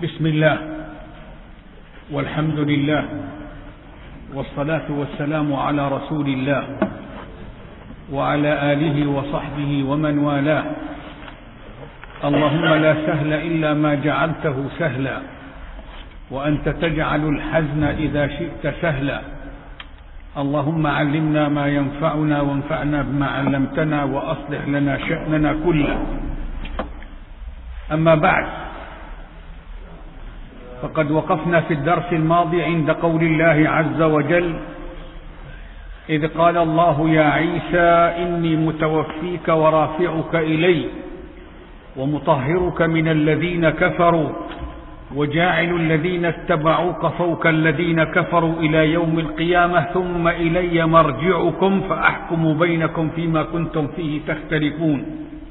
بسم الله والحمد لله والصلاة والسلام على رسول الله وعلى آله وصحبه ومن والاه. اللهم لا سهل إلا ما جعلته سهلا وأنت تجعل الحزن إذا شئت سهلا. اللهم علمنا ما ينفعنا وانفعنا بما علمتنا وأصلح لنا شأننا كله. أما بعد، فقد وقفنا في الدرس الماضي عند قول الله عز وجل: إذ قال الله يا عيسى إني متوفيك ورافعك إلي ومطهرك من الذين كفروا وجاعل الذين اتبعوك فوق الذين كفروا إلى يوم القيامة ثم إلي مرجعكم فأحكم بينكم فيما كنتم فيه تختلفون.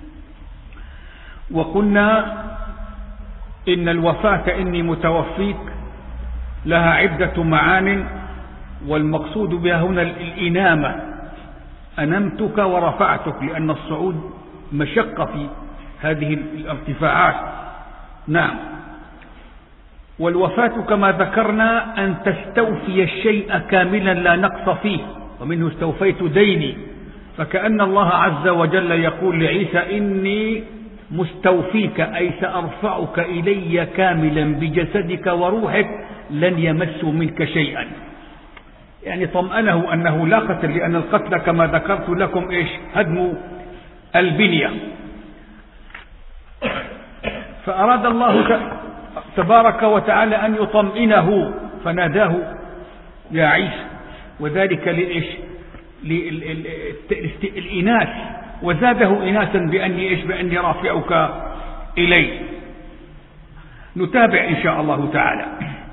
وقلنا إن الوفاة إني متوفيك لها عدة معان، والمقصود بها هنا الإنامة. أنمتك ورفعتك، لأن الصعود مشقة في هذه الارتفاعات. نعم. والوفاة كما ذكرنا أن تستوفي الشيء كاملا لا نقص فيه، ومنه استوفيت ديني. فكأن الله عز وجل يقول لعيسى: إني مستوفيك، أي سأرفعك إلي كاملا بجسدك وروحك، لن يمسوا منك شيئا. يعني طمأنه أنه لا قتل، لأن القتل كما ذكرت لكم هدم البنية. فأراد الله تبارك وتعالى أن يطمئنه فناداه يا عيسى، وذلك للإناث، وزاده إناثا بأني رافعك إلي. نتابع إن شاء الله تعالى.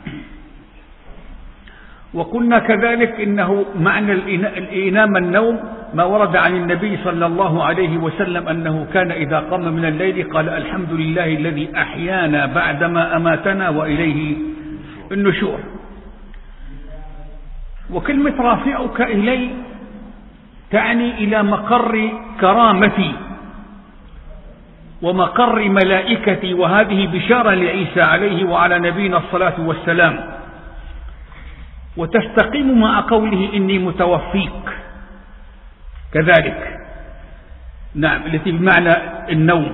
وقلنا كذلك إنه معنى الإنام النوم ما ورد عن النبي صلى الله عليه وسلم أنه كان إذا قام من الليل قال: الحمد لله الذي أحيانا بعدما أماتنا وإليه النشور. وكلمة رافعك إلي تعني إلى مقر كرامتي ومقر ملائكتي، وهذه بشارة لعيسى عليه وعلى نبينا الصلاة والسلام، وتستقيم مع قوله إني متوفيك كذلك. نعم، التي بمعنى النوم.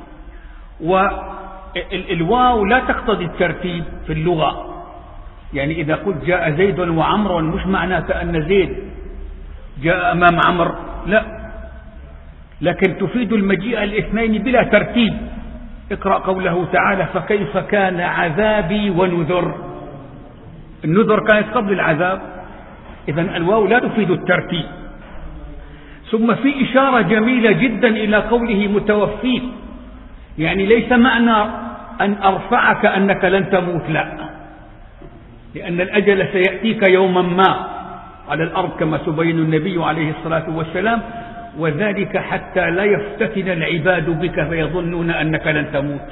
والواو لا تقتضي الترتيب في اللغة، يعني إذا قلت جاء زيد وعمر مش معناته أن زيد جاء أمام عمر، لا، لكن تفيد المجيء الاثنين بلا ترتيب. اقرأ قوله تعالى: فكيف كان عذابي ونذر. النذر كانت قبل العذاب، إذن الواو لا تفيد الترتيب. ثم في إشارة جميلة جدا إلى قوله متوفيك، يعني ليس معنى أن أرفعك أنك لن تموت، لا، لأن الأجل سيأتيك يوما ما على الأرض كما تبين النبي عليه الصلاة والسلام، وذلك حتى لا يفتتن العباد بك فيظنون أنك لن تموت.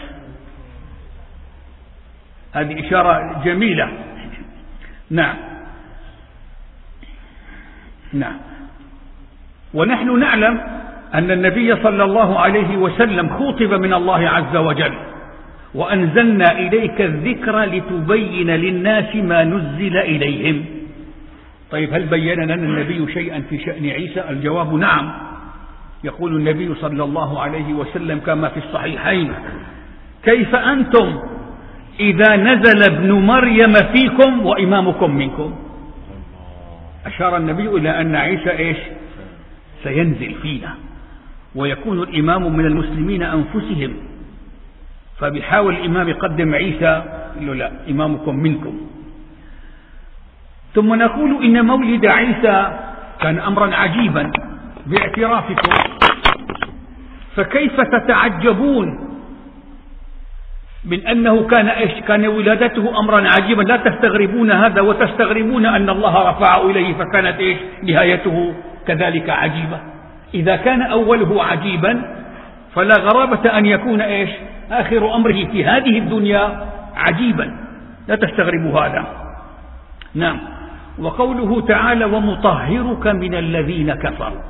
هذه إشارة جميلة. نعم. نعم. ونحن نعلم أن النبي صلى الله عليه وسلم خوطب من الله عز وجل: وأنزلنا إليك الذكر لتبين للناس ما نزل إليهم. طيب، هل بين لنا النبي شيئا في شأن عيسى؟ الجواب نعم. يقول النبي صلى الله عليه وسلم كما في الصحيحين: كيف أنتم إذا نزل ابن مريم فيكم وإمامكم منكم. أشار النبي إلى أن عيسى سينزل فينا ويكون الإمام من المسلمين أنفسهم، فبيحاول الإمام يقدم عيسى، له لا، إمامكم منكم. ثم نقول إن مولد عيسى كان أمرا عجيبا باعترافكم، فكيف تتعجبون من أنه كان ولادته أمرا عجيبا؟ لا تستغربون هذا وتستغربون أن الله رفع إليه فكانت نهايته كذلك عجيبة. إذا كان أوله عجيبا فلا غرابة أن يكون آخر أمره في هذه الدنيا عجيبا. لا تستغربوا هذا. نعم. وقوله تعالى: ومطهرك من الذين كفروا،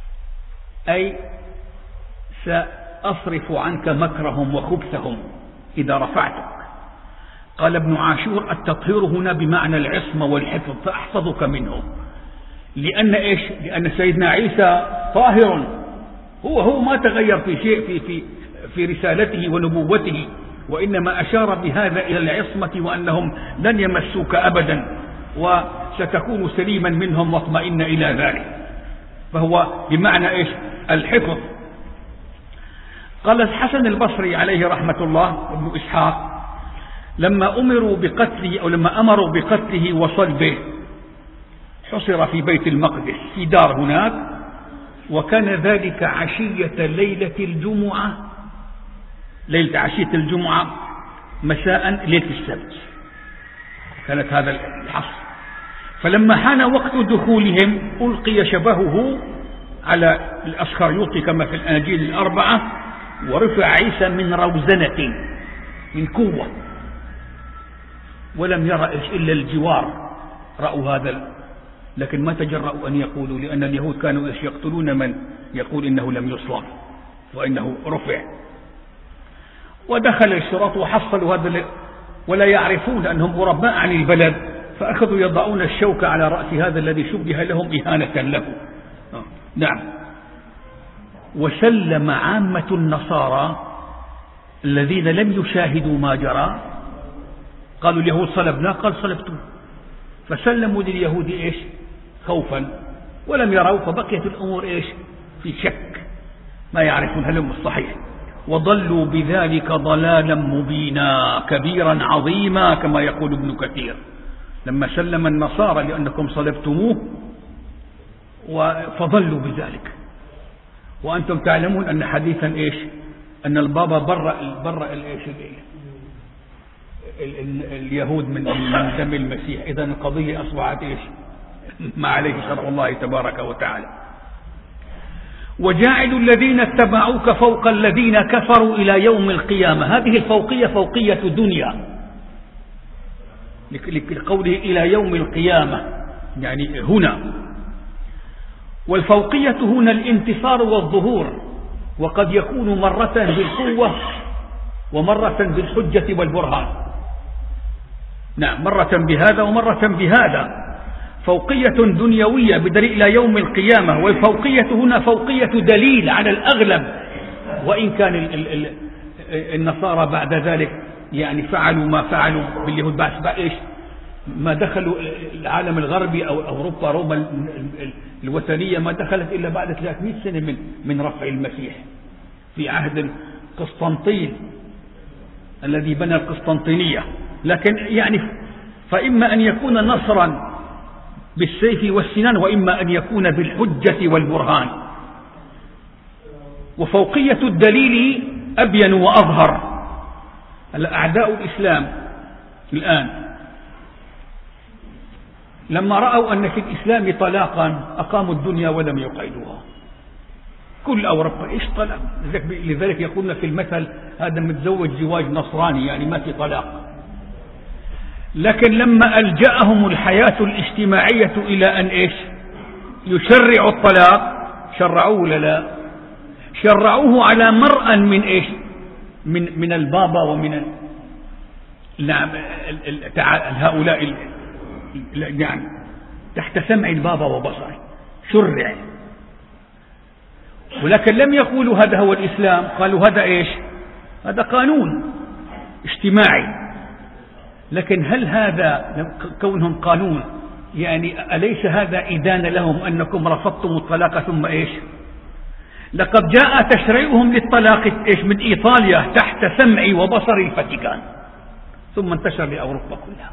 أي سأصرف عنك مكرهم وخبثهم، إذا رفعتك. قال ابن عاشور: التطهير هنا بمعنى العصمة والحفظ، فأحفظك منهم. لأن إيش؟ لأن سيدنا عيسى طاهر، هو ما تغير في شيء في رسالته ونبوته، وإنما أشار بهذا إلى العصمة، وأنهم لن يمسوك أبدا، وستكون سليما منهم واطمئن إلى ذلك. فهو بمعنى إيش؟ الحفظ. قال الحسن البصري عليه رحمة الله ابن إسحاق: لما أمروا بقتله أو لما أمروا بقتله وصلبه حصر في بيت المقدس في دار هناك، وكان ذلك عشية ليلة الجمعة، ليلة عشية الجمعة مساء ليلة السبت، كانت هذا الحصر. فلما حان وقت دخولهم ألقي شبهه على الأسخريوطي كما في الأناجيل الأربعة، ورفع عيسى من روزنة، من قوة، ولم يرى إلا الجوار رأوا هذا، لكن ما تجرؤوا أن يقولوا، لأن اليهود كانوا يقتلون من يقول إنه لم يصلب وإنه رفع. ودخل الشرطة وحصلوا هذا، ولا يعرفون أنهم غرباء عن البلد، فأخذوا يضعون الشوك على رأس هذا الذي شبه لهم إهانة له. نعم. وسلم عامة النصارى الذين لم يشاهدوا ما جرى، قالوا اليهود صلبنا، قال صلبتم، فسلموا لليهود إيش؟ خوفا، ولم يروا، فبقيت الأمور إيش؟ في شك، ما يعرفون هل هم الصحيح، وضلوا بذلك ضلالا مبينا كبيرا عظيما كما يقول ابن كثير. لما سلم النصارى لأنكم صلبتموه فضلوا بذلك. وأنتم تعلمون أن حديثا إيش؟ أن البابا برأ اليهود من دم المسيح. إذن القضية أصبحت إيش؟ ما عليه شرع الله تبارك وتعالى. وجاعل الذين اتبعوك فوق الذين كفروا إلى يوم القيامة. هذه الفوقية فوقية دنيا، لقوله إلى يوم القيامة يعني هنا. والفوقية هنا الانتصار والظهور، وقد يكون مرة بالقوة ومرة بالحجة والبرهان. نعم، مرة بهذا ومرة بهذا. فوقية دنيوية بدليل إلى يوم القيامة، والفوقية هنا فوقية دليل على الأغلب، وإن كان النصارى بعد ذلك يعني فعلوا ما فعلوا باليهود بعد إيش؟ ما دخلوا العالم الغربي أو أوروبا، روما الوثنية ما دخلت إلا بعد 300 سنة من رفع المسيح، في عهد قسطنطين الذي بنى القسطنطينية. لكن يعني فإما أن يكون نصرا بالسيف والسنان، وإما أن يكون بالحجة والبرهان. وفوقية الدليل أبين وأظهر. أعداء الإسلام الآن لما رأوا أن في الإسلام طلاقا أقاموا الدنيا ولم يقعدوها. كل أوروبا إيش طلاق؟ لذلك يقولون في المثل هذا متزوج زواج نصراني، يعني ما في طلاق. لكن لما ألجأهم الحياة الاجتماعية إلى أن إيش؟ يشرعوا الطلاق، شرعوه ولا لا؟ شرعوه على مرأى من إيش؟ من البابا ومن هؤلاء يعني تحت سمع البابا وبصره شرع. ولكن لم يقولوا هذا هو الإسلام، قالوا هذا إيش؟ هذا قانون اجتماعي. لكن هل هذا كونهم قانون يعني أليس هذا إدانة لهم أنكم رفضتم الطلاق ثم إيش؟ لقد جاء تشريعهم للطلاق إيش؟ من إيطاليا تحت سمع وبصر الفاتيكان، ثم انتشر لأوروبا كلها.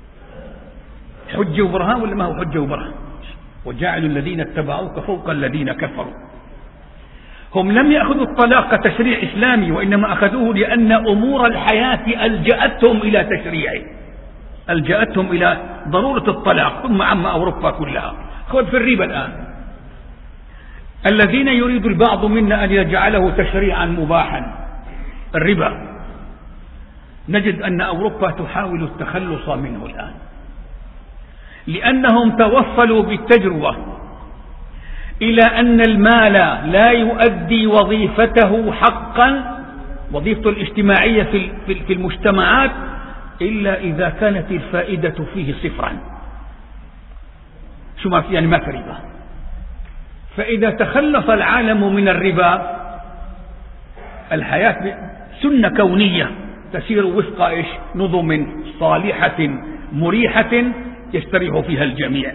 حجة وبرهان ولا ما هو حجة وبرهان؟ وجعل الذين اتبعوك فوق الذين كفروا. هم لم يأخذوا الطلاق كتشريع إسلامي، وإنما أخذوه لأن أمور الحياة ألجأتهم إلى تشريعه، ألجأتهم إلى ضرورة الطلاق، ثم عم أوروبا كلها. خذ في الربا الآن، الذين يريد البعض منا أن يجعله تشريعا مباحا، الربا، نجد أن أوروبا تحاول التخلص منه الآن، لأنهم توصلوا بالتجربة إلى أن المال لا يؤدي وظيفته حقا وظيفته الاجتماعية في المجتمعات إلا إذا كانت الفائدة فيه صفرا. شو ما في؟ يعني ما في ربا. فإذا تخلص العالم من الربا الحياة سنة كونية تسير وفق إيش؟ نظم صالحة مريحة يستريح فيها الجميع،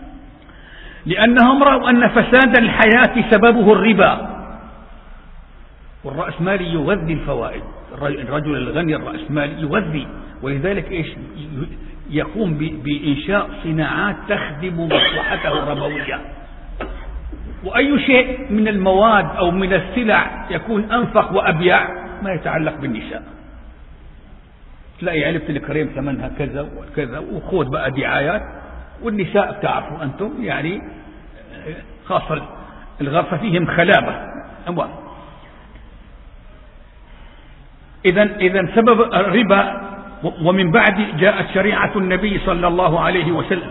لأنهم رأوا أن فساد الحياة سببه الربا، والرأسمالي يغذي الفوائد. الرجل الغني الرأسمالي يغذي، ولذلك إيش؟ يقوم بإنشاء صناعات تخدم مصلحته الربوية. وأي شيء من المواد أو من السلع يكون أنفق وأبيع ما يتعلق بالنساء. تلاقي علبة الكريم ثمنها كذا وكذا، وخذ بقى دعايات، والنساء بتعرفوا أنتم يعني خاصة الغرفة فيهم خلابة أموال. إذن سبب الربا. ومن بعد جاءت شريعة النبي صلى الله عليه وسلم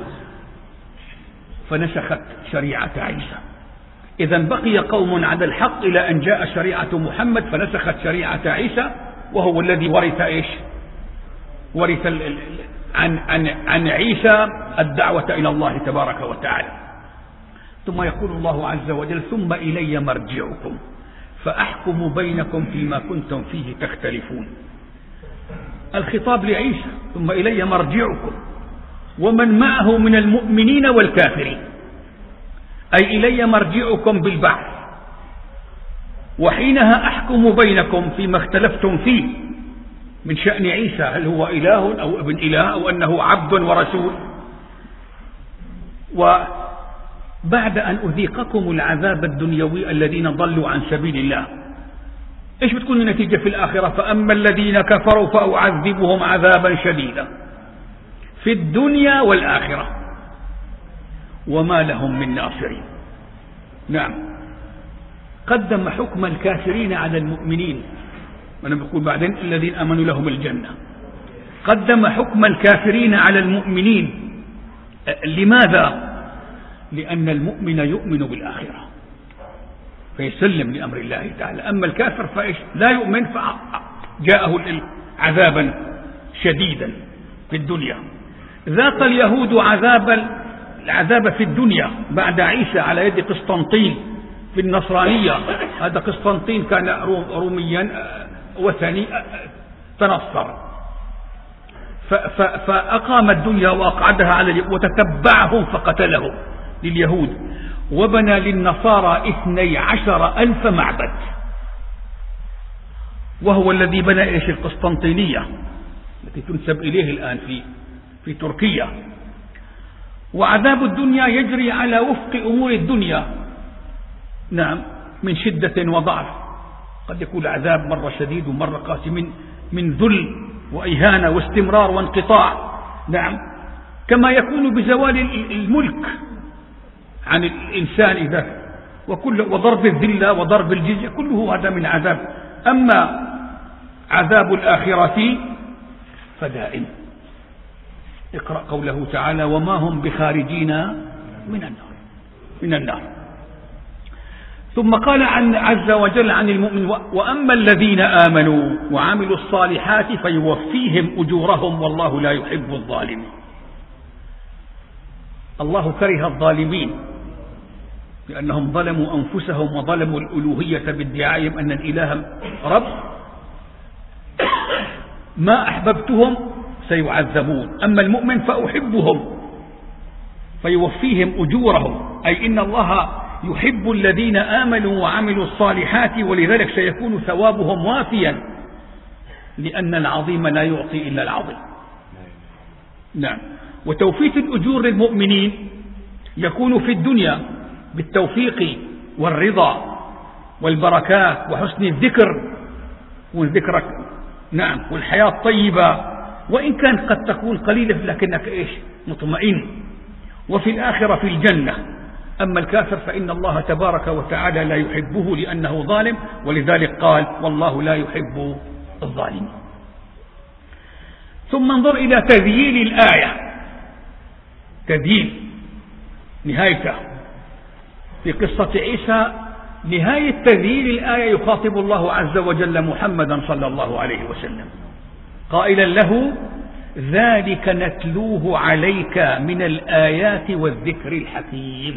فنسخت شريعة عيسى. إذن بقي قوم على الحق إلى أن جاء شريعة محمد فنسخت شريعة عيسى، وهو الذي ورث إيش؟ ورث عن عيسى الدعوة إلى الله تبارك وتعالى. ثم يقول الله عز وجل: ثم إلي مرجعكم فأحكم بينكم فيما كنتم فيه تختلفون. الخطاب لعيسى: ثم إلي مرجعكم، ومن معه من المؤمنين والكافرين، أي إلي مرجعكم بالبعث، وحينها أحكم بينكم فيما اختلفتم فيه من شأن عيسى، هل هو إله أو ابن إله أو أنه عبد ورسول. وبعد أن أذيقكم العذاب الدنيوي الذين ضلوا عن سبيل الله، إيش بتكون النتيجة في الآخرة؟ فأما الذين كفروا فأعذبهم عذابا شديدا في الدنيا والآخرة وما لهم من ناصرين. نعم، قدم حكم الكافرين على المؤمنين، وأنا بقول بعدين الذين آمنوا لهم الجنة. قدم حكم الكافرين على المؤمنين. لماذا؟ لأن المؤمن يؤمن بالآخرة فيسلم لأمر الله تعالى، أما الكافر فإيش؟ لا يؤمن فجاءه عذابا شديدا في الدنيا. ذاق اليهود العذاب في الدنيا بعد عيسى على يد قسطنطين في النصرانية. هذا قسطنطين كان روميا وثني تنصر، فأقام الدنيا وأقعدها على وتتبعهم فقتلهم لليهود، وبنى للنصارى 12,000 معبد، وهو الذي بنى إيش؟ القسطنطينية التي تنسب إليه الآن في تركيا. وعذاب الدنيا يجري على وفق أمور الدنيا. نعم، من شدة وضعف، قد يكون العذاب مرة شديد ومرة قاسي، من ذل وإهانة واستمرار وانقطاع. نعم، كما يكون بزوال الملك عن الإنسان إذا وضرب الذلة وضرب الجزية، كله هذا من عذاب. أما عذاب الآخرة فدائم. اقرأ قوله تعالى: وما هم بخارجين من النار. ثم قال عز وجل عن المؤمن: وأما الذين آمنوا وعملوا الصالحات فيوفيهم أجورهم والله لا يحب الظالمين. الله كره الظالمين لأنهم ظلموا أنفسهم وظلموا الألوهية بادعائهم أن الإله رب. ما أحببتهم سيعذبون، أما المؤمن فأحبهم فيوفيهم أجورهم، أي إن الله يحب الذين آمنوا وعملوا الصالحات، ولذلك سيكون ثوابهم وافيا، لأن العظيم لا يعطي إلا العظيم. نعم، وتوفيت الأجور للمؤمنين يكون في الدنيا بالتوفيق والرضا والبركات وحسن الذكر والذكر. نعم، والحياة الطيبة، وإن كان قد تكون قليلة لكنك إيش؟ مطمئن. وفي الآخرة في الجنة. أما الكافر فإن الله تبارك وتعالى لا يحبه لأنه ظالم، ولذلك قال: والله لا يحب الظالمين. ثم انظر إلى تذييل الآية، تذييل نهايته في قصة عيسى نهاية تذييل الآية يخاطب الله عز وجل محمدا صلى الله عليه وسلم قائلا له: ذلك نتلوه عليك من الآيات والذكر الحكيم.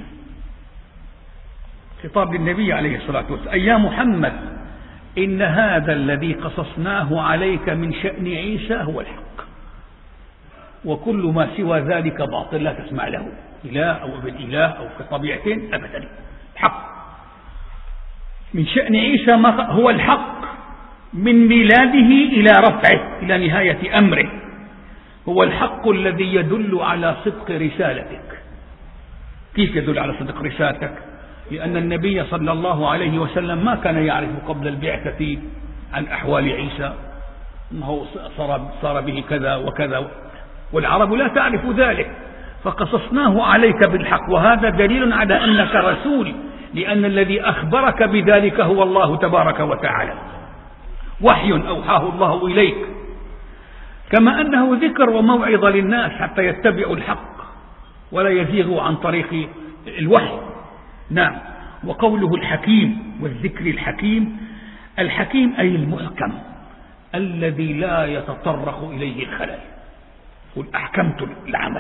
خطاب للنبي عليه الصلاة والسلام: أي يا محمد، إن هذا الذي قصصناه عليك من شأن عيسى هو الحق، وكل ما سوى ذلك باطل لا تسمع له، إله أو ابن إله أو كطبيعتين أبدا، حق. من شأن عيسى ما هو الحق من ميلاده إلى رفعه إلى نهاية أمره، هو الحق الذي يدل على صدق رسالتك. كيف يدل على صدق رسالتك؟ لأن النبي صلى الله عليه وسلم ما كان يعرف قبل البعثة عن أحوال عيسى، أنه صار به كذا وكذا، والعرب لا تعرف ذلك، فقصصناه عليك بالحق، وهذا دليل على أنك رسول، لأن الذي أخبرك بذلك هو الله تبارك وتعالى، وحي أوحاه الله إليك، كما أنه ذكر وموعظة للناس حتى يتبعوا الحق ولا يزيغوا عن طريق الوحي. نعم. وقوله الحكيم والذكر الحكيم، الحكيم أي المحكم الذي لا يتطرق إليه الخلل. قل أحكمت العمل،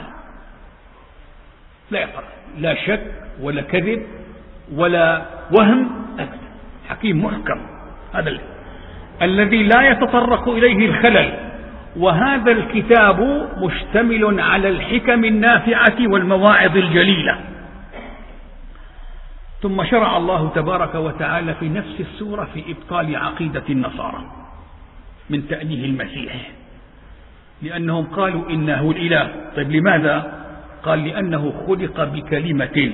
لا يطرق، لا شك ولا كذب ولا وهم أبدا. حكيم محكم، هذا الذي لا يتطرق إليه الخلل. وهذا الكتاب مشتمل على الحكم النافعة والمواعظ الجليلة. ثم شرع الله تبارك وتعالى في نفس السورة في إبطال عقيدة النصارى من تأليه المسيح، لأنهم قالوا إنه الإله. طيب لماذا؟ قال: لأنه خلق بكلمة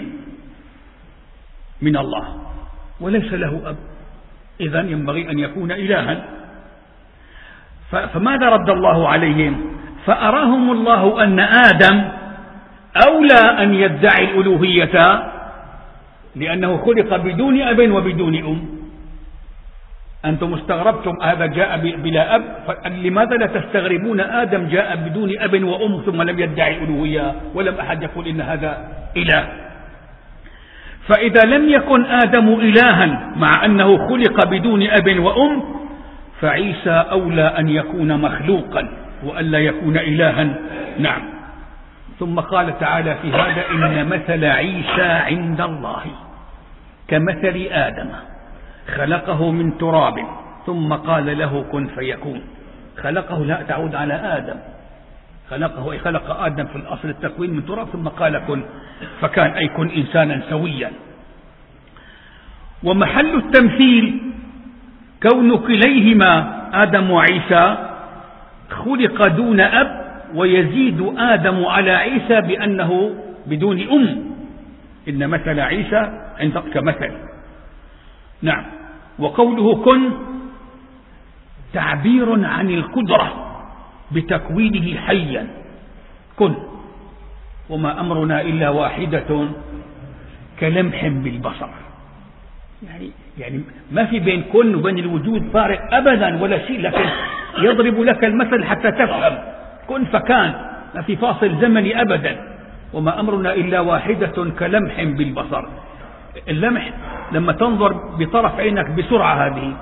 من الله وليس له أب، إذن ينبغي أن يكون إلها. فماذا رد الله عليهم؟ فأراهم الله أن آدم أولى أن يدعي الألوهية، لأنه خلق بدون أب وبدون أم. أنتم استغربتم هذا جاء بلا أب، لماذا لا تستغربون آدم جاء بدون أب وأم ثم لم يدعي الألوهية ولم أحد يقول إن هذا إله؟ فإذا لم يكن آدم إلها مع أنه خلق بدون أب وأم، فعيسى أولى أن يكون مخلوقا وألا يكون إلها. نعم. ثم قال تعالى في هذا: إن مثل عيسى عند الله كمثل آدم خلقه من تراب ثم قال له كن فيكون. خلقه لا تعود على آدم، خلقه أي خلق آدم في الأصل التكوين من تراب ثم قال كن فكان، أي كن إنسانا سويا. ومحل التمثيل كون كليهما آدم وعيسى خلق دون أب، ويزيد آدم على عيسى بأنه بدون أم. إن مثل عيسى عندك كمثل. نعم. وقوله كن تعبير عن القدرة بتكوينه حيا، كن. وما أمرنا إلا واحدة كلمح بالبصر، يعني ما في بين كن وبين الوجود فارق أبدا ولا شيء، لكن يضرب لك المثل حتى تفهم. كن فكان، ما في فاصل زمني أبدا. وما أمرنا إلا واحدة كلمح بالبصر. اللمح لما تنظر بطرف عينك بسرعة، هذه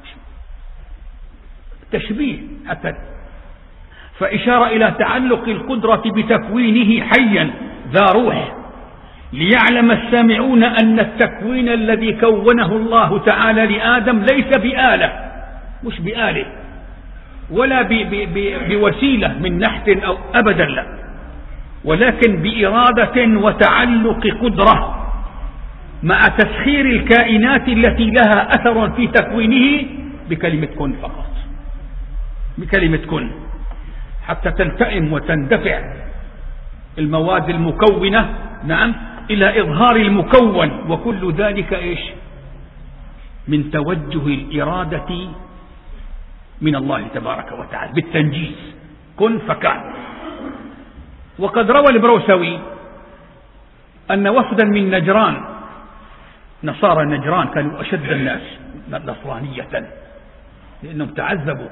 تشبيه حتى، فإشارة إلى تعلق القدرة بتكوينه حيا ذا روح، ليعلم السامعون أن التكوين الذي كونه الله تعالى لآدم ليس بآلة، مش بآلة ولا بوسيلة من نحت أو أبدا لا، ولكن بإرادة وتعلق قدرة مع تسخير الكائنات التي لها أثر في تكوينه بكلمة كن فقط، بكلمة كن، حتى تلتئم وتندفع المواد المكونة. نعم. إلى إظهار المكون، وكل ذلك إيش؟ من توجه الإرادة من الله تبارك وتعالى بالتنجيز، كن فكان. وقد روى البروسوي أن وفدا من نجران، نصارى نجران كانوا أشد الناس نصرانية لأنهم تعذبوا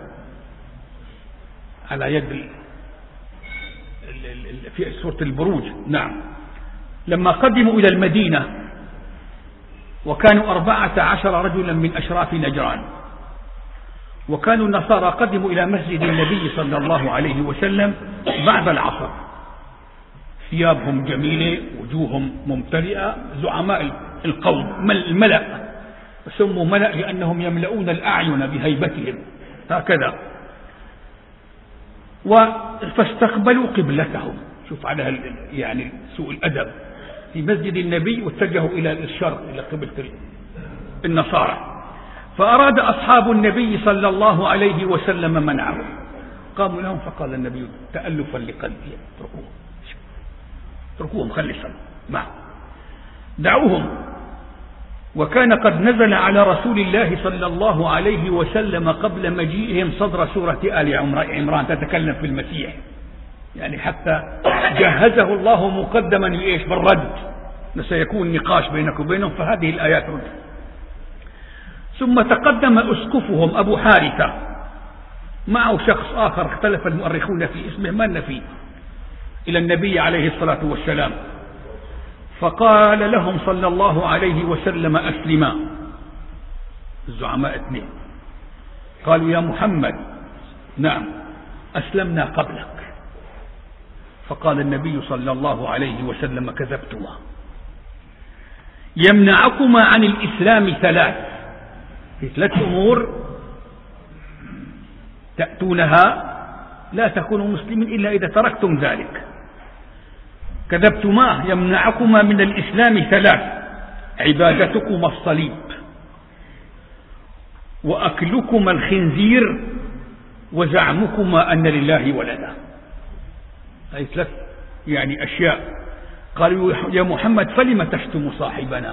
على يد في سورة البروج. نعم. لما قدموا إلى المدينة وكانوا 14 رجلا من أشراف نجران. وكانوا النصارى قدموا إلى مسجد النبي صلى الله عليه وسلم بعد العصر، ثيابهم جميلة، وجوههم ممتلئة، زعماء القوم، الملأ، سموا ملأ لأنهم يملؤون الأعين بهيبتهم هكذا. فاستقبلوا قبلتهم، شوف على يعني سوء الأدب، في مسجد النبي واتجهوا إلى الشرق إلى قبلة النصارى. فأراد أصحاب النبي صلى الله عليه وسلم منعهم، قاموا لهم فقال النبي تألفا لقلبي اتركوهم خلي الصلاة معه، دعوهم. وكان قد نزل على رسول الله صلى الله عليه وسلم قبل مجيئهم صدر سورة آل عمران تتكلم في المسيح، يعني حتى جهزه الله مقدما لإيش؟ بالرد، سيكون نقاش بينك وبينهم، فهذه الآيات رد. ثم تقدم أسقفهم أبو حارثة، معه شخص آخر اختلف المؤرخون في اسمه ما نفي، إلى النبي عليه الصلاة والسلام، فقال لهم صلى الله عليه وسلم أسلما. الزعماء اثنين قالوا يا محمد نعم أسلمنا قبلك. فقال النبي صلى الله عليه وسلم كذبتما، يمنعكما عن الإسلام في ثلاث أمور تأتونها لا تكونوا مسلمين إلا إذا تركتم ذلك. كذبتما، يمنعكما من الإسلام 3: عبادتكما الصليب، وأكلكما الخنزير، وزعمكما أن لله ولدا. هذه 3 يعني أشياء. قالوا يا محمد فلم تشتم صاحبنا؟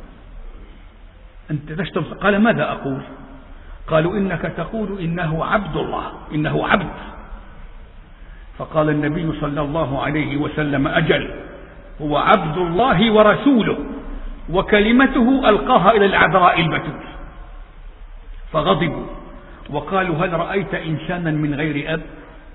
أنت تشتم؟ قال ماذا أقول؟ قالوا إنك تقول إنه عبد الله، إنه عبد. فقال النبي صلى الله عليه وسلم أجل، هو عبد الله ورسوله، وكلمته ألقاها إلى العذراء البتول. فغضبوا وقالوا هل رأيت إنسانا من غير أب؟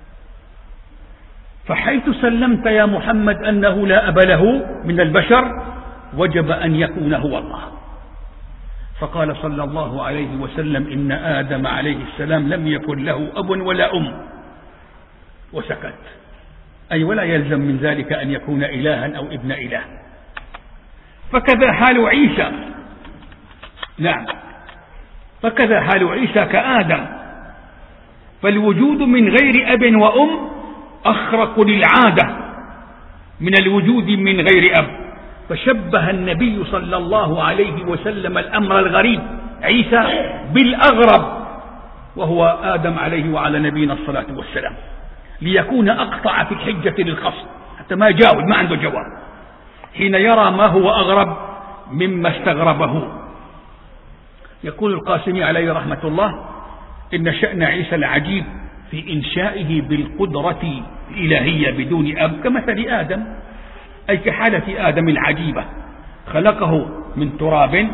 فحيث سلمت يا محمد أنه لا أب له من البشر وجب أن يكون هو الله. فقال صلى الله عليه وسلم إن آدم عليه السلام لم يكن له أب ولا أم، وسكت، أي ولا يلزم من ذلك أن يكون إلها أو ابن إله. فكذا حال عيسى، نعم، فكذا حال عيسى كآدم، فالوجود من غير أب وأم أخرق للعادة من الوجود من غير أب. فشبه النبي صلى الله عليه وسلم الأمر الغريب عيسى بالأغرب، وهو آدم عليه وعلى نبينا الصلاة والسلام، ليكون أقطع في الحجة للخصم، حتى ما يجاوب، ما عنده جواب حين يرى ما هو أغرب مما استغربه. يقول القاسمي عليه رحمة الله إن شأن عيسى العجيب في إنشائه بالقدرة الإلهية بدون أب كمثل آدم، أي كحالة آدم العجيبة، خلقه من تراب،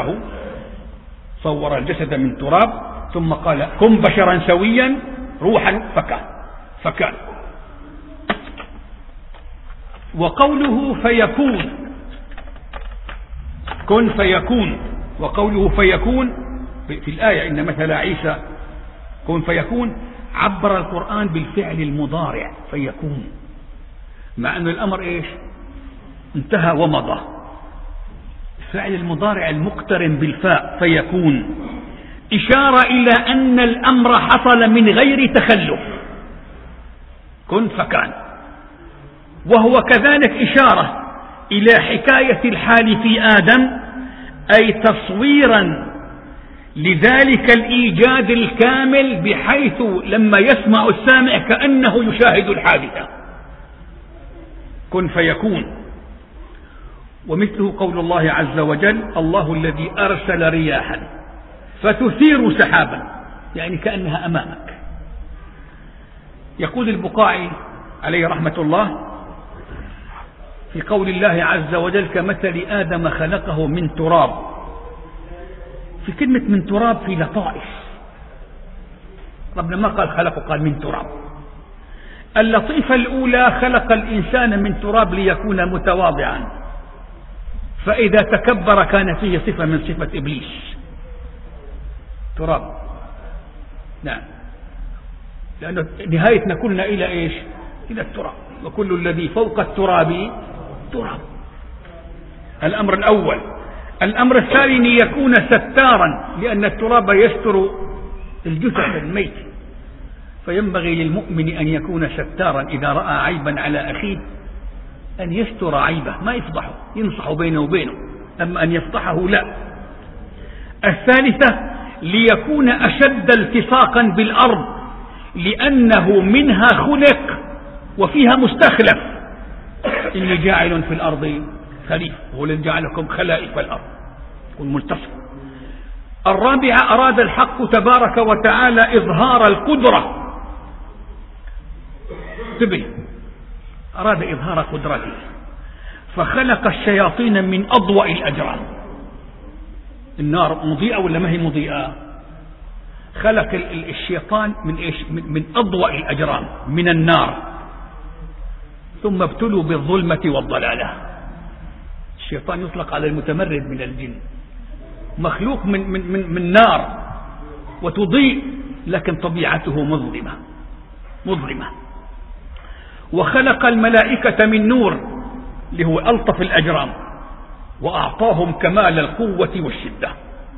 صور الجسد من تراب، ثم قال كن بشرا سويا روحا فكان. وقوله فيكون، كن فيكون، وقوله فيكون في الآية إن مثل عيسى كن فيكون، عبر القرآن بالفعل المضارع فيكون، مع أن الأمر إيش؟ انتهى ومضى. الفعل المضارع المقترن بالفاء فيكون إشارة إلى أن الأمر حصل من غير تخلف، كن فكان. وهو كذلك إشارة إلى حكاية الحال في آدم، أي تصويرا لذلك الإيجاد الكامل، بحيث لما يسمع السامع كأنه يشاهد الحادثة، كن فيكون. ومثله قول الله عز وجل الله الذي أرسل رياحا فتثير سحابا، يعني كأنها أمامك. يقول البقاعي عليه رحمة الله في قول الله عز وجل كمثل آدم خلقه من تراب، في كلمة من تراب في لطائف، ربنا ما قال خلقه، قال من تراب. اللطيفة الأولى خلق الإنسان من تراب ليكون متواضعا، فإذا تكبر كان فيه صفة من صفة إبليس، تراب. نعم، لأنه نهايتنا كلنا إلى إيش؟ إلى التراب، وكل الذي فوق التراب تراب. الأمر الأول. الأمر الثاني أن يكون ستارا، لأن التراب يستر الجثث الميت، فينبغي للمؤمن أن يكون ستارا إذا رأى عيبا على أخيه أن يستر عيبه، ما يفضحه، ينصح بينه وبينه، أما أن يفضحه لا. الثالثة ليكون أشد التصاقا بالأرض، لأنه منها خلق وفيها مستخلف. إني جاعل في الأرض خليفة، هو الذي جعلكم خلائف الأرض، يكون ملتصق. الرابعة أراد الحق تبارك وتعالى إظهار القدرة، انتبه، أراد إظهار قدرته فخلق الشياطين من أضواء الأجرام. النار مضيئة ولا ما هي مضيئة؟ خلق الشيطان من إيش؟ من أضواء الأجرام، من النار. ثم ابتلوا بالظلمة والضلالة. الشيطان يطلق على المتمرد من الجن، مخلوق من نار وتضيء، لكن طبيعته مظلمة. وخلق الملائكة من نور اللي هو ألطف الأجرام، وأعطاهم كمال القوة والشدة.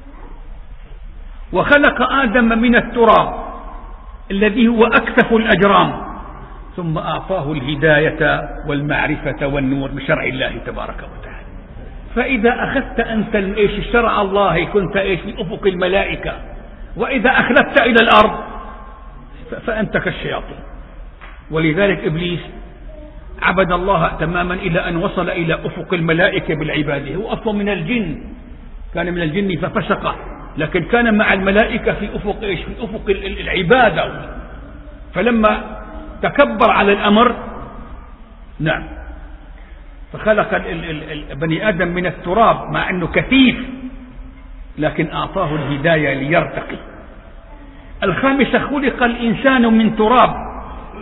وخلق آدم من التراب الذي هو أكثف الأجرام، ثم أعطاه الهداية والمعرفة والنور بشرع الله تبارك وتعالى. فإذا أخذت أنت الشرع الله كنت في أفق الملائكة، وإذا أخذت إلى الأرض فأنت كالشياطين. ولذلك إبليس عبد الله تماما إلى أن وصل إلى أفق الملائكة بالعبادة. هو أصلا من الجن، كان من الجن ففسق، لكن كان مع الملائكة في أفق في أفق العبادة. فلما تكبر على الأمر، نعم، فخلق بني آدم من التراب مع أنه كثيف، لكن أعطاه الهداية ليرتقي. الخامسة خلق الإنسان من تراب.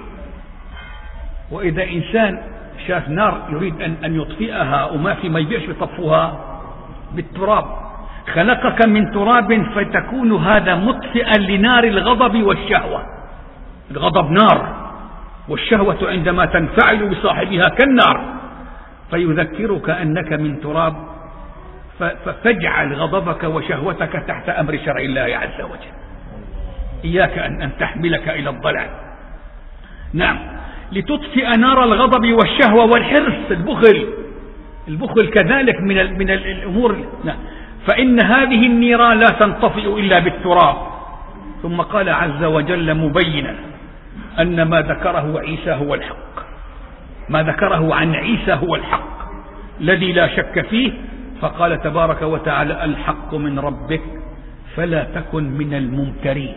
وإذا إنسان شاف نار يريد أن يطفئها وما في ما يبيعش يطفوها بالتراب، خلقك من تراب فتكون هذا مطفئا لنار الغضب والشهوة. الغضب نار، والشهوة عندما تنفعل بصاحبها كالنار، فيذكرك أنك من تراب، فاجعل غضبك وشهوتك تحت أمر شرع الله عز وجل. إياك أن تحملك إلى الضلال. نعم، لتطفئ نار الغضب والشهوة والحرص. البخل كذلك من الأمور. نعم. فإن هذه النيران لا تنطفئ إلا بالتراب. ثم قال عز وجل مبينا أن ما ذكره عيسى هو الحق، ما ذكره عن عيسى هو الحق الذي لا شك فيه. فقال تبارك وتعالى الحق من ربك فلا تكن من الممترين.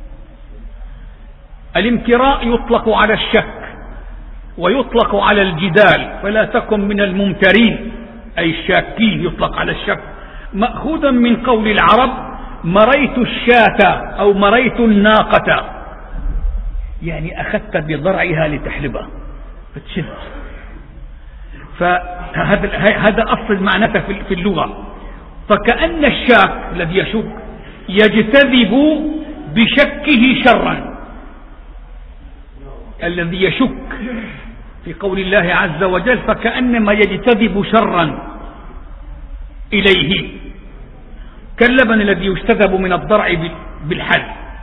الامتراء يطلق على الشك ويطلق على الجدال، فلا تكن من الممترين أي الشاكين، يطلق على الشك، مأخوذا من قول العرب مريت الشاة أو مريت الناقة، يعني أخذت بضرعها لتحلبها فتشد. فهذا أصل معناته في اللغة. فكأن الشاك الذي يشك يجتذب بشكه شرا، الذي يشك في قول الله عز وجل فكأنما يجتذب شرا إليه، كاللبن الذي يجتذب من الضرع بالحل.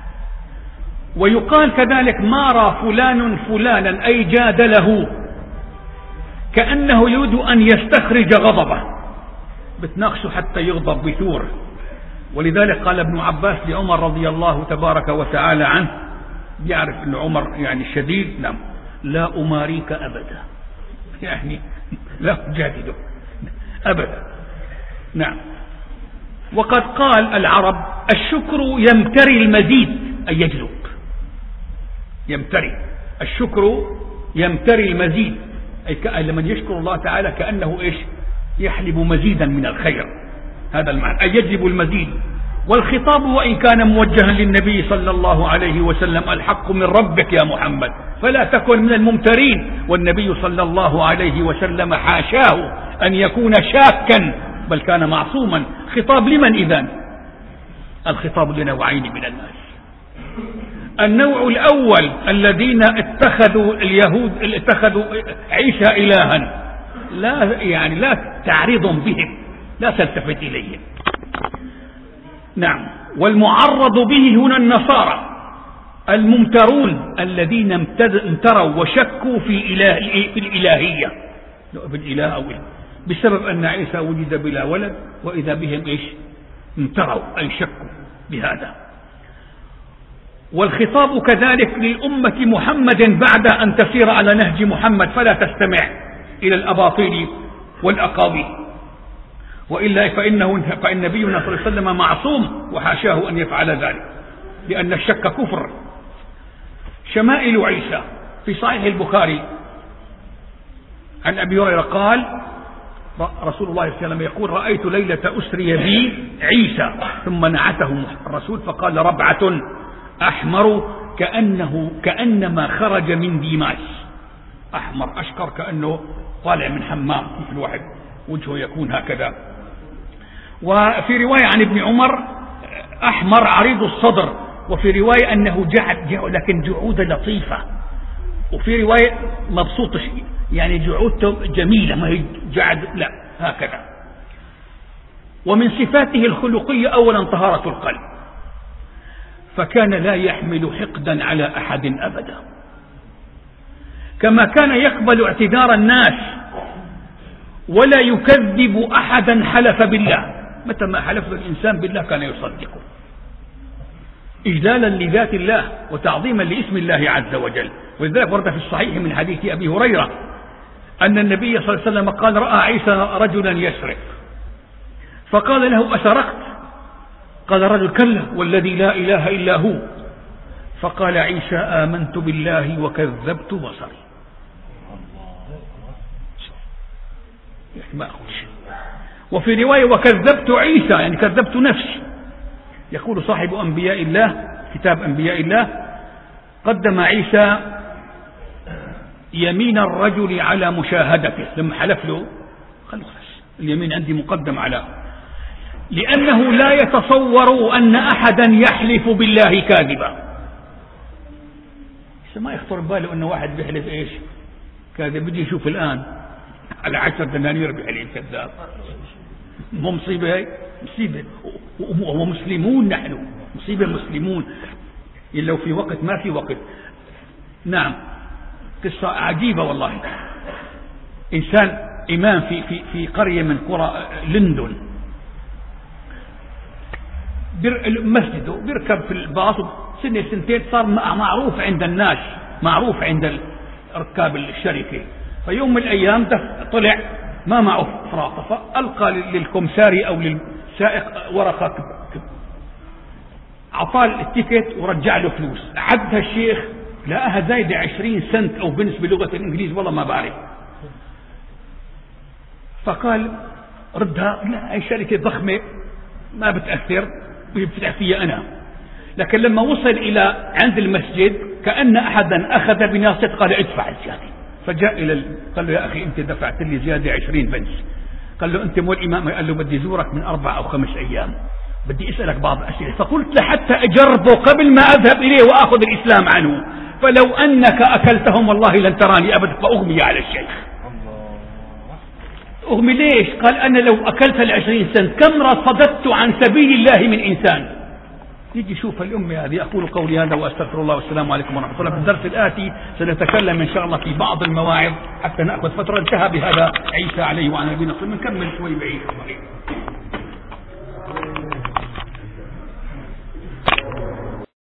ويقال كذلك مارى فلان فلانا أي جادله، كأنه يريد أن يستخرج غضبه، بتناقشه حتى يغضب بثور. ولذلك قال ابن عباس لعمر رضي الله تبارك وتعالى عنه، يعرف أن عمر يعني شديد، نعم، لا أماريك أبدا، يعني لا أجادلك أبدا. نعم. وقد قال العرب الشكر يمتري المزيد أي يجلب، يمتري الشكر يمتري المزيد، أي لمن يشكر الله تعالى كأنه إيش يحلب مزيدا من الخير، هذا المعنى أي يجلب المزيد. والخطاب وإن كان موجها للنبي صلى الله عليه وسلم الحق من ربك يا محمد فلا تكن من الممترين، والنبي صلى الله عليه وسلم حاشاه أن يكون شاكا، بل كان معصوما. خطاب لمن إذن؟ الخطاب لنوعين من الناس. النوع الأول الذين اتخذوا عيسى إلها، لا تعرض بهم، لا تلتفت إليهم. نعم. والمعرض به هنا النصارى الممترون الذين امتروا وشكوا في الإلهية، في الإله أو بسبب أن عيسى وجد بلا ولد، وإذا بهم امتروا أي شكوا بهذا. والخطاب كذلك لأمة محمد بعد أن تسير على نهج محمد، فلا تستمع إلى الأباطيل والأقاويل، وإلا فإن نبينا صلى الله عليه وسلم معصوم وحاشاه أن يفعل ذلك، لأن الشك كفر. شمائل عيسى في صحيح البخاري عن أبي هريرة قال رسول الله صلى الله عليه وسلم يقول: رأيت ليلة أسري بي عيسى، ثم نعته الرسول فقال: ربعة أحمر كأنما خرج من ديماس. أحمر أشقر كأنه طالع من حمام، مثل واحد وجهه يكون هكذا. وفي رواية عن ابن عمر: أحمر عريض الصدر، وفي رواية أنه جعد لكن جعودة لطيفة، وفي رواية مبسوط يعني جعودته جميلة، ما هي جعد، لا هكذا. ومن صفاته الخلقية أولا طهارة القلب، فكان لا يحمل حقدا على أحد أبدا، كما كان يقبل اعتذار الناس ولا يكذب أحدا حلف بالله. متى ما حلف الإنسان بالله كان يصدقه، إجلالا لذات الله وتعظيما لاسم الله عز وجل. ولذلك ورد في الصحيح من حديث أبي هريرة أن النبي صلى الله عليه وسلم قال: رأى عيسى رجلا يسرق، فقال له: أسرقت؟ قال الرجل: كلا والذي لا إله إلا هو. فقال عيسى: آمنت بالله وكذبت بصري. ما أخذ. وفي رواية: وكذبت عيسى، يعني كذبت نفسي. يقول صاحب أنبياء الله كتاب أنبياء الله: قدم عيسى يمين الرجل على مشاهدته، لما حلف له خلاص اليمين عندي مقدم على، لأنه لا يتصور أن أحدا يحلف بالله كاذبا. ما يخطر باله أن واحد بيحلف إيش كاذب، بدي يشوف الآن على 10 دنانير بيحلف كذاب. مو مصيبة هاي؟ مصيبة. ومسلمون نحن، مصيبة مسلمون، إلا لو في وقت ما في وقت. نعم، قصة عجيبة والله. إنسان إمام في قرية من قرى لندن، مسجده بيركب في الباص، سنة سنتين صار معروف عند الناس، معروف عند ركاب الشركة. فيوم من الأيام طلع ما معه فراغ، فألقى للكمساري أو للسائق ورقة عطاه التيكت ورجع له فلوس. عدها الشيخ لقاها زايدة 20 سنت أو بالنسبة لغة الإنجليز والله ما بعرف. فقال: ردها. لا، هي شركة ضخمة ما بتأثر، بفتح فيها أنا. لكن لما وصل إلى عند المسجد كأن أحدا أخذ بناصيته قال: ادفع الزيادة. فجاء قال له: يا أخي أنت دفعت لي زيادة 20 بنس. قال له: أنت مو الإمام؟ قال له: بدي زورك من 4 أو 5 أيام، بدي أسألك بعض الأسئلة. فقلت لحتى أجربه قبل ما أذهب إليه وأخذ الإسلام عنه، فلو أنك أكلتهم والله لن تراني أبدا. فأغمي على الشيخ. أغمي ليش؟ قال: أنا لو أكلت 20 سنة كم رصدت عن سبيل الله من إنسان. يجي شوف الأمة هذه. أقول قولي هذا وأستغفر الله، والسلام عليكم ورحمة الله. في الدرس الآتي سنتكلم إن شاء الله في بعض المواعظ حتى نأخذ فترة. انتهى بهذا عيسى عليه وعلى نبينا، نكمل شوي بعيد.